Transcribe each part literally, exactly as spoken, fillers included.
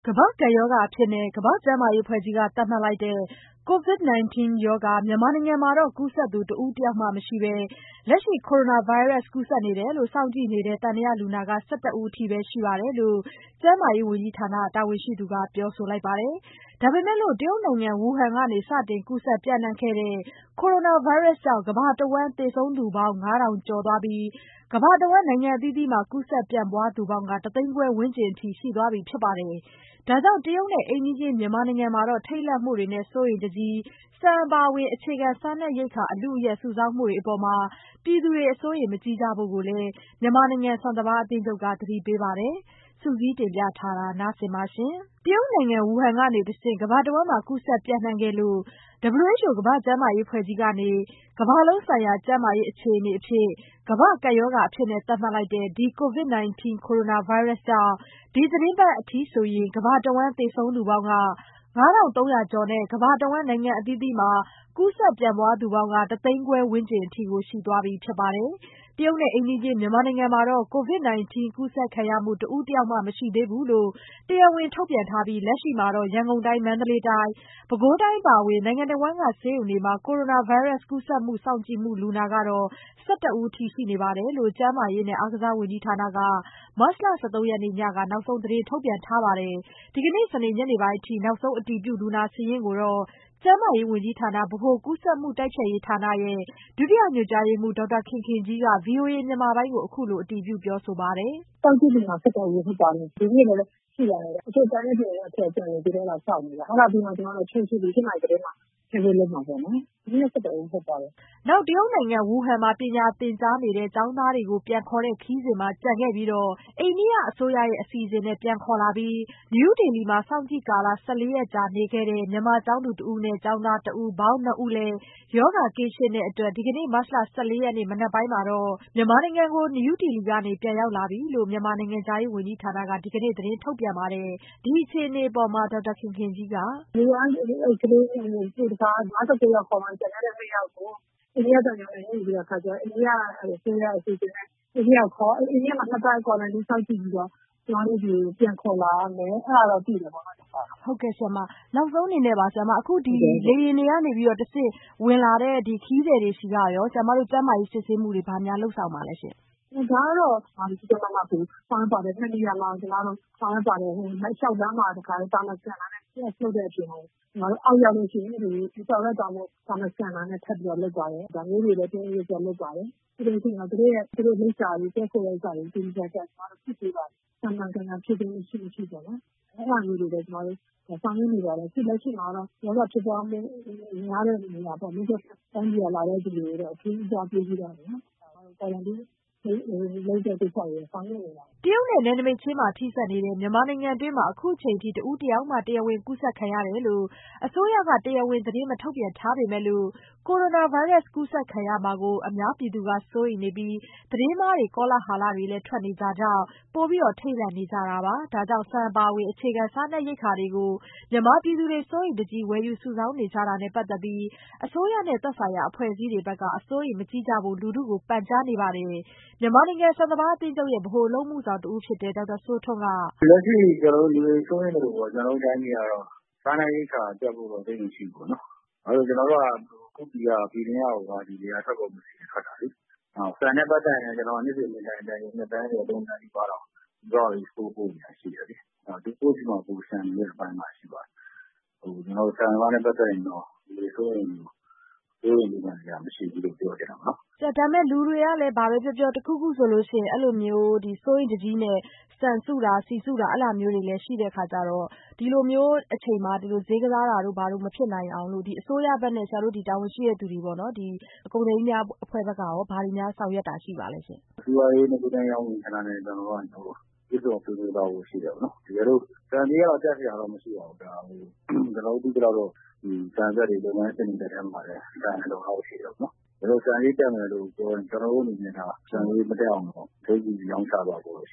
ကမ္ဘာ့ကပ်ရောဂါအဖြစ် ကမ္ဘာ့ကျန်းမာရေးအဖွဲ့ကြီးက သတ်မှတ်လိုက်တဲ့ ကိုဗစ် ၁၉ ရောဂါ မြန်မာနိုင်ငံမှာ ကူးစက်သူ တဦးတယောက်မှမရှိဘဲ လက်ရှိ ကိုရိုနာဗိုင်းရပ်စ် ကူးစက်နေတယ်လို့ စောင့်ကြည့်နေတဲ့ သံသယလူနာ ၁၁ ဦးအထိပဲ ရှိတယ်လို့ ကျန်းမာရေးဝန်ကြီးဌာန တာဝန်ရှိသူက ပြောဆိုလိုက်ပါတယ်။ ဒါပေမဲ့လို့ တရုတ်နိုင်ငံ ဝူဟန်ကနေ စတင်ကူးစက်ပျံ့နှံ့ခဲ့တဲ့ ကိုရိုနာဗိုင်းရပ်စ်ကြောင့် ကမ္ဘာတဝန်း သေဆုံးသူပေါင်း ၅,၀၀၀ ကျော်သွားပြီး ကမ္ဘာတဝန်း နိုင်ငံအသီးသီးမှာ ကူးစက်ပြန့်ပွားသူပေါင်း တသိန်းခွဲဝန်းကျင်အထိ ရှိသွားပြီဖြစ်ပါတယ်။ ဒါကြောင့် တရုတ်နဲ့ အိမ်နီးချင်း မြန်မာနိုင်ငံမှာတော့ ထိတ်လန့်မှုတွေနဲ့ စိုးရိမ်တကြီး ဆန်အပါအဝင် အခြေခံစားနပ်ရိက္ခာ အလုအယက် စုဆောင်းမှုတွေအပေါ် ပြည်သူတွေ အစိုးရိမ်မကြီးကြဖို့လည်း မြန်မာနိုင်ငံ ဆန်စပါးအသင်းချုပ်က သတိပေးပါတယ်။ စုစည်းတင်ပြထားတာကို မဆုမွန်က ပြောပြမှာပါ။ တရုတ်နိုင်ငံ ဝူဟန်ကနေတဆင့် ကမ္ဘာတဝန်းမှာ ကူးစက်ပျံ့နှံ့ခဲ့လို့ ဒဗ္ဗလူးအေချ်အို ကမ္ဘာ့ကျန်းမာရေးအဖွဲ့ကြီးကနေ ကမ္ဘာလုံးဆိုင်ရာ ကျန်းမာရေးအခြေအနေအဖြစ် ကမ္ဘာ့ကပ်ရောဂါအဖြစ် သတ်မှတ်လိုက်တဲ့ ဒီကိုဗစ် ၁၉ ကိုရိုနာဗိုင်းရပ်စ်ကြောင့် ဒီသီတင်းပတ်အထိဆိုရင် ကမ္ဘာတဝန်း သေဆုံးသူပေါင်း ၅,၃၀၀ ကျော်နဲ့ ကမ္ဘာတဝန်း နိုင်ငံအသီးသီးမှာ ကူးစက်ပြန့်ပွားသူပေါင်း တသိန်းခွဲဝန်းကျင်အထိ ရှိသွားပြီဖြစ်ပါတယ်။ တရုတ်နဲ့ အိမ်နီးချင်း မြန်မာနိုင်ငံမှာတော့ ကိုဗစ် ၁၉ ကူးစက်ခံရမှု တဦးတယောက်မှ မရှိသေးဘူးလို့ တရားဝင်ထုတ်ပြန်ထားပြီး လက်ရှိမှာ ရန်ကုန်တိုင်း၊ မန္တလေးတိုင်း၊ ပဲခူးတိုင်းအပါအဝင် နိုင်ငံတဝန်းက ဆေးရုံတွေမှာ ကိုရိုနာဗိုင်းရပ်စ် ကူးစက်မှု စောင့်ကြည့်မှုလူနာကတော့ ၁၁ ဦးအထိ ရှိနေတယ်လို့ ကျန်းမာရေးနဲ့ အားကစားဝန်ကြီးဌာနက မတ်လ ၁၃ ရက်နေ့ညက နောက်ဆုံးသတင်းထုတ်ပြန်ထားပါတယ်။ ဒီကနေ့ စနေညနေပိုင်းအထိ နောက်ဆုံးအတည်ပြုလူနာစာရင်းကိုတော့ ကျန်းမာရေးဝန်ကြီးဌာန ဗဟိုကူးစက်မှုတိုက်ဖျက်ရေးဌာနရဲ့ ဒုတိယညွှန်ကြားရေးမှူး ဒေါက်တာခင်ခင်ကြီးက ဗွီအိုအေမြန်မာပိုင်းကို အခုလိုအတည်ပြုပြောဆိုပါတယ်။ “စောင့်ကြည့်လူနာ ၁၁ ဦးဖြစ်ပါတယ်။ ဒီနေ့လည်းရှိပါတယ်။ တချို့ကျန်တဲ့လူနာတွေကျန်နေသေးတယ်။ အဲဒါစောင့်နေတာ။ အဲဒါပြီးမှ ကျမတို့ ၈ နာရီသတင်းမှာ ထည့်ပေးလိမ့်မှာပေါ့နော်။ ဒီနေ့ ၁၁ ဦးဟုတ်ပါတယ်။ ” နောက်တရုတ်နိုင်ငံ ဝူဟန်မှာ ပညာသင်ကြားနေတဲ့ ကျောင်းသားတွေကို ပြန်ခေါ်တဲ့ခရီးစဉ်မှာ ကျန်ခဲ့ပြီး အိန္ဒိယအစိုးရရဲ့ အစီအစဉ်နဲ့ ပြန်ခေါ်လာပြီး နယူးဒေလီမှာ စောင့်ကြည့်ကာလ ၁၄ ရက်ကြာနေခဲ့တဲ့ မြန်မာကျောင်းသူတဦးနဲ့ ကျောင်းသားတဦး ပေါင်း နှစ်ဦးလည်း ရောဂါကင်းရှင်းတဲ့အတွက် ဒီကနေ့ မတ်လ ၁၄ ရက်နေ့ မနက်ပိုင်းမှာတော့ မြန်မာနိုင်ငံကို နယူးဒေလီကနေ ပြန်ရောက်လာပြီလို့ မြန်မာနိုင်ငံခြားရေးဝန်ကြီးဌာနက ဒီကနေ့ သတင်းထုတ်ပြန်ပါတယ်။ ဒီအခြေအနေအပေါ် ဒေါက်တာခင်ခင်ကြီးက “မူလက ကလေးငယ်တွေ စုတခါ ၅၉ ယောက်ခေါ်သွားတယ်။ ကျန်တဲ့ နှစ်ယောက်ကို အိန္ဒိယသံရုံးနဲ့ ညှိပြီးတော့ အိန္ဒိယအစိုးရအစီအစဉ်နဲ့ အိန္ဒိယမှာ နှစ်ပတ် quarantine စောင့်ကြည့်ပြီးတော့ ကျမတို့ဆီကို ပြန်ခေါ်လာမယ် အဲဒါတော့သိတယ်ပေါ့နော်။” ဟုတ်ကဲ့ရှင့်။ နောက်ဆုံးအနေနဲ့ပါ အခု လေယာဉ်တွေကနေတဆင့် ဝင်လာတဲ့ ခရီးသည်တွေဆီကရော ကျမတို့ ကျန်းမာရေးစစ်ဆေးမှုတွေ ဘာများလုပ်ဆောင်ပါလဲရှင့်။ “ဒါကတော့ ကြပ်ကြပ်မတ်မတ်ကို ဆောင်ရွက်ပါတယ်။ နှစ်နေရာမှာ ကျမတို့ဆောင်ရွက်ပါတယ်။ လျှောက်လမ်းမှာ တခါတည်း Thermal Scanner နဲ့ Test လုပ်တဲ့အပြင်ကို အောက်ရောက်လို့ရှိရင် Infrared Thermal Scanner နဲ့ ထပ်ပြီးတော့လုပ်ပါတယ်။ ဒါမျိုးတွေလည်း တင်းတင်းကျပ်ကျပ်လုပ်ပါတယ်။ ပြီးလို့ရှိရင် သူတို့လိပ်စာတွေ တည်းခိုတဲ့ဥစ္စာတွေကို သေသေချာချာ ကျမတို့စစ်ဆေးပါတယ်။ မှန်မှန်ကန်ကန်ဖြစ်ခြင်းရှိမရှိပေါ့နော်။ အဲဒါမျိုးတွေလည်း ကျမတို့ဆောင်ရွက်နေပါတယ်။ အခုလက်ရှိမှာတော့ ရောဂါဖြစ်ပွားမှုများတဲ့နေရာပေါ့ မိတ်ဖက်တိုင်းပြည်ကလာတဲ့သူတွေကိုတော့ အထူးဦးစားပေးပြီးတော့ quarantine လုပ်တဲ့ကိစ္စတွေဆောင်ရွက်နေပါတယ်။ ” တရုတ်နဲ့ နယ်နိမိတ်ချင်းမှာ ထိစပ်နေတဲ့ မြန်မာနိုင်ငံတွင်းမှာ အခုချိန်ထိ တဦးတယောက်မှ တရားဝင်ကူးစက်ခံရတယ်လို့ အစိုးရက တရားဝင်သတင်းမထုတ်ပြန်ထားပေမဲ့လို့ ကိုရိုနာဗိုင်းရပ်စ်ကူးစက်ခံရမှာကို အများပြည်သူက စိုးရိမ်နေပြီး သတင်းမှားတွေ ကောလာဟလတွေလည်း ထွက်နေတာကြောင့် ပိုပြီးထိတ်လန့်နေကြတာပါ။ ဒါကြောင့် ဆန်အပါအဝင် အခြေခံစားနပ်ရိက္ခာတွေကို မြန်မာပြည်သူတွေ စိုးရိမ်တကြီး ဝယ်ယူစုဆောင်းနေကြတာနဲ့ ပတ်သက်ပြီး အစိုးရနဲ့ သက်ဆိုင်ရာအဖွဲ့အစည်းတွေဘက်က အစိုးရိမ်မကြီးကြဖို့ လူထုကို ပန်ကြားနေပါတယ်။ မြန်မာနိုင်ငံ ဆန်စပါးအသင်းချုပ်ရဲ့ ဗဟိုအလုပ်အမှုဆောင်တဦးဖြစ်တဲ့ ဒေါက်တာစိုးထွန်းက “လက်ရှိကျနော်တို့ လူတွေစိုးရိမ်သလိုပေါ့ ကျနော်တို့တိုင်းပြည်ကတော့ စားနပ်ရိက္ခာပြတ်ဖို့တော့ သိပ်မရှိဘူးပေါ့နော်။ ဘာဖြစ်လို့လဲဆိုတော့ ကျနော်တို့က ပြည်တွင်းက ဝါဒီတွေက ထွက်ကုန်ပစ္စည်းတွေ ထွက်တာလေ။ နောက်ဆန်နဲ့ပတ်သက်ရင်လည်း ကျနော်တို့ နှစ်စဉ်နှစ်တိုင်း တန်ချိန် နှစ်သန်းကျော် သုံးသန်းနီးပါးလောက် ပြည်ပကို export ပို့နေတာရှိတယ်လေ။ သူတို့ဆီမှာ ပိုလျှံနေတဲ့အပိုင်းမှာရှိပါတယ်။ ကျနော်တို့ ဆန်စပါးနဲ့ပတ်သက်ရင်တော့ လူတွေစိုးရိမ်ပူပန်စရာမရှိဘူးလို့ ပြောချင်တာပေါ့နော်။ ဒါပေမဲ့ လူတွေကလည်း ဘာပဲပြောပြော တခုခုဆိုရင် အဲလိုမျိုး စိုးရိမ်တကြီးနဲ့ ဆန်စုတာ ဆီစုတာ အဲဒါမျိုးတွေလည်းရှိတဲ့အခါကျတော့ ဒီလိုမျိုးအချိန်မှာ ဈေးကစားတာတို့ ဘာတို့မဖြစ်နိုင်အောင်လို့ အစိုးရဘက်နဲ့ ဆရာတို့ တာဝန်ရှိတဲ့သူတွေပေါ့နော် ကုန်သည်ကြီးများအဖွဲ့ဘက်ကရော ဘာတွေများဆောင်ရွက်တာရှိပါလဲရှင့်။ “စီးပွားရေးနဲ့ ကူးသန်းရောင်းဝယ်ရေးဌာနနဲ့ ကျနော်တို့က တွေ့ဆုံဆွေးနွေးသွားဖို့ရှိတယ်ပေါ့နော်။ တကယ်လို့ ဆန်ဈေးကတော့ တက်စရာတော့မရှိပါဘူး။ ကျနော်တို့သိသလောက်တော့ ဆန်စက်တွေ လုပ်ငန်းရှင်တွေလက်ထဲမှာလည်း ဆန်အလုံအလောက်ရှိတယ်ပေါ့နော်။ တကယ်လို့ ဆန်ဈေးတက်မယ်လို့ပြောရင် ကျနော်တို့အနေနဲ့က ဆန်ဈေးမတက်အောင်တော့ အကျိုးတူရောင်းချသွားဖို့တော့ရှိပါတယ်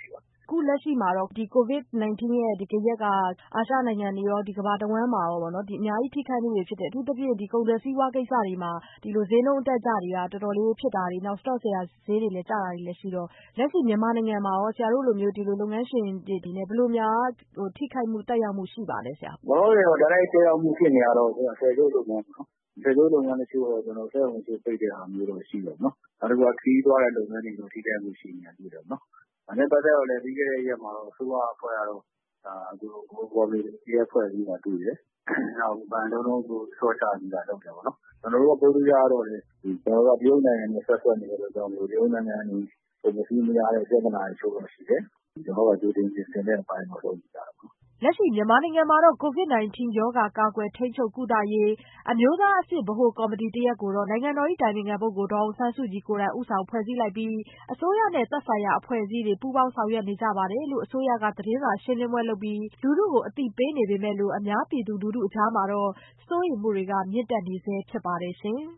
အခုလက်ရှိမှာတော့ဒီ ကိုဗစ် ၁၉ ရဲ့ဒီဂယက်ကအာရှနိုင်ငံတွေရောဒီကမ္ဘာတဝန်းမှာရောပေါ့နော်ဒီအများကြီးထိခိုက်မှုတွေဖြစ်တယ်အထူးသဖြင့်ဒီကုန်သည်စီးပွားကိစ္စတွေမှာဒီလိုဈေးနှုန်းအတက်အကျတွေကတော်တော်လေးဖြစ်တာတွေနောက် stock ဈေးတွေလည်းကျတာတွေလည်းရှိတော့လက်ရှိမြန်မာနိုင်ငံမှာရောဆရာတို့လိုမျိုးဒီလိုလုပ်ငန်းရှင်တွေနဲ့ဘယ်လိုများဟိုထိခိုက်မှုတက်ရောက်မှုရှိပါလဲဆရာ။ဘောလုံးတွေတော့ဒါလိုက်တက်ရောက်မှုဖြစ်နေရတော့ဆယ်ကျုပ်လုပ်ငန်းပေါ့နော်။ဆယ်ကျုပ်လုပ်ငန်းတချို့တော့ကျွန်တော်စက်ရုံချို့ပိတ်တဲ့အားမျိုးတော့ရှိတယ်နော်။နောက်တစ်ခုကခီးသွားတဲ့လုပ်ငန်းတွေတော့ထိခိုက်မှုရှိနေတယ်နော်။ဒါနဲ့ပတ်သက်တော့လည်းပြီးခဲ့တဲ့ရက်မှာတော့အစိုးရအဖွဲ့ကတော့ဒါအခုပေါ်ပြီးရဲဖွဲ့ပြီးမှတွေ့တယ်။နောက်ဗန်လုံးလုံးကိုဆော့ချပြီးတာလုပ်တယ်ပေါ့နော်။ကျွန်တော်တို့ကပို့လို့ရတော့လေဒီကျွန်တော်တို့ကတရုတ်နိုင်ငံနဲ့ဆက်ဆက်နေတယ်လို့ကြောင့်တရုတ်နိုင်ငံကနေပုံစံမရတဲ့ပြဿနာတွေချို့တော့ရှိတယ်။ကျွန်တော်ကကြိုတင်ပြင်ဆင်တဲ့အပိုင်းတော့လုပ်ကြတာပေါ့လက်ရှိမြန်မာနိုင်ငံမှာတော့ကိုဗစ် ၁၉ ရောဂါကာကွယ်ထိန်းချုပ်ကုသရေးအမျိုးသားအဆင့်ဗဟိုကော်မတီတရပ်ကိုတော့နိုင်ငံတော်၏အတိုင်ပင်ခံပုဂ္ဂိုလ်ဒေါ်အောင်ဆန်းစုကြည်ကိုယ်တိုင်ဦးဆောင်ဖွဲ့စည်းလိုက်ပြီးအစိုးရနဲ့သက်ဆိုင်ရာအဖွဲ့အစည်းတွေပူးပေါင်းဆောင်ရွက်နေကြပါတယ်လို့အစိုးရကသတင်းစာရှင်းလင်းပွဲလုပ်ပြီးလူထုကိုအသိပေးနေပေမဲ့လို့အများပြည်သူလူထုအကြားမှာတော့စိုးရိမ်မှုတွေကမြင့်တက်နေဆဲဖြစ်ပါတယ်ရှင်။